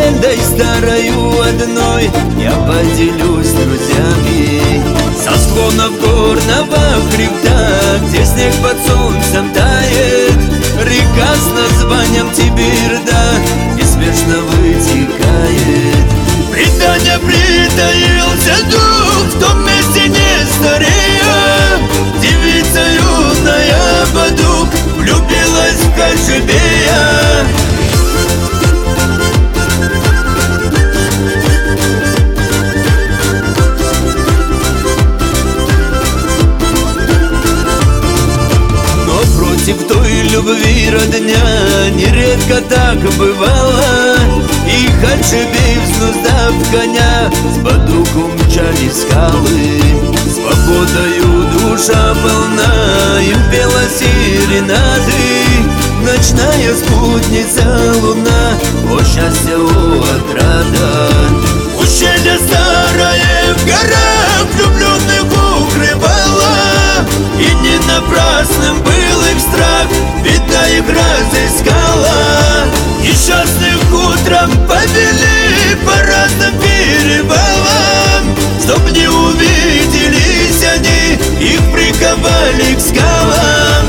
легендой старою одной я поделюсь с друзьями. Со склонов горного хребта, где снег под солнцем тает, река с названием Тибирда неспешно вытекает. Предание притаился дух в том месте Нестория. Девица юная подруг влюбилась в Кочубея. Но против той любви родня нередко так бывало, и Кочубей, взнуздав коня, с подруг умчали скалы. Свободою душа полна, им пела серенады. Ночная спутница луна, о счастье, о отрада. Ущелье старое в горах влюбленных укрывало, и не напрасным был их страх, беда их разыскала. Несчастных утром повели по разным перевалам, чтоб не увиделись они, их приковали к скалам.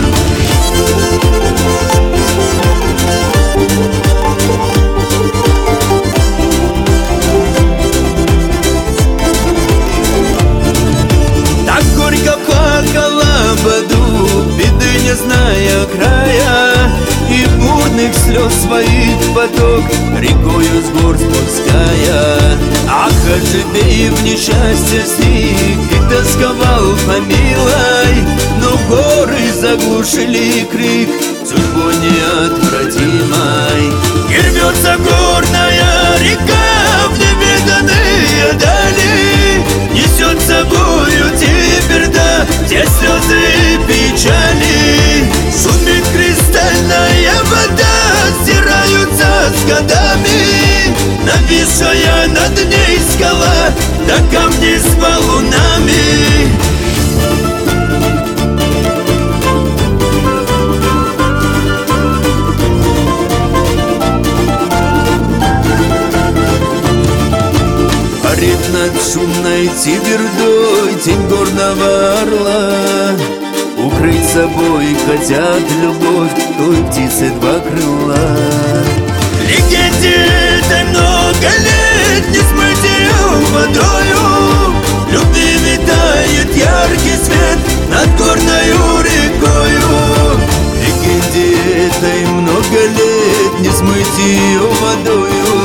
Так горько плакала подруг, беды не зная края, и бурных слез своих поток рекою с гор спуская. Ах, Кочубей в несчастье сник и тосковал по милой, но горы заглушили крик судьбой неотвратимой. И рвется горная река в невиданные дали, несет с собою Тиберда те слезы и печали. Шумит кристальная вода, стираются с годами, нависшая над ней скала, да камни с валунами. Парит над шумной Тибердой тень горного орла, укрыть собой хотят любовь той птицы два крыла. Легенде этой много лет, не смыть ее водою, любви витает яркий свет над горною рекою. Легенде этой много лет, не смыть ее водою,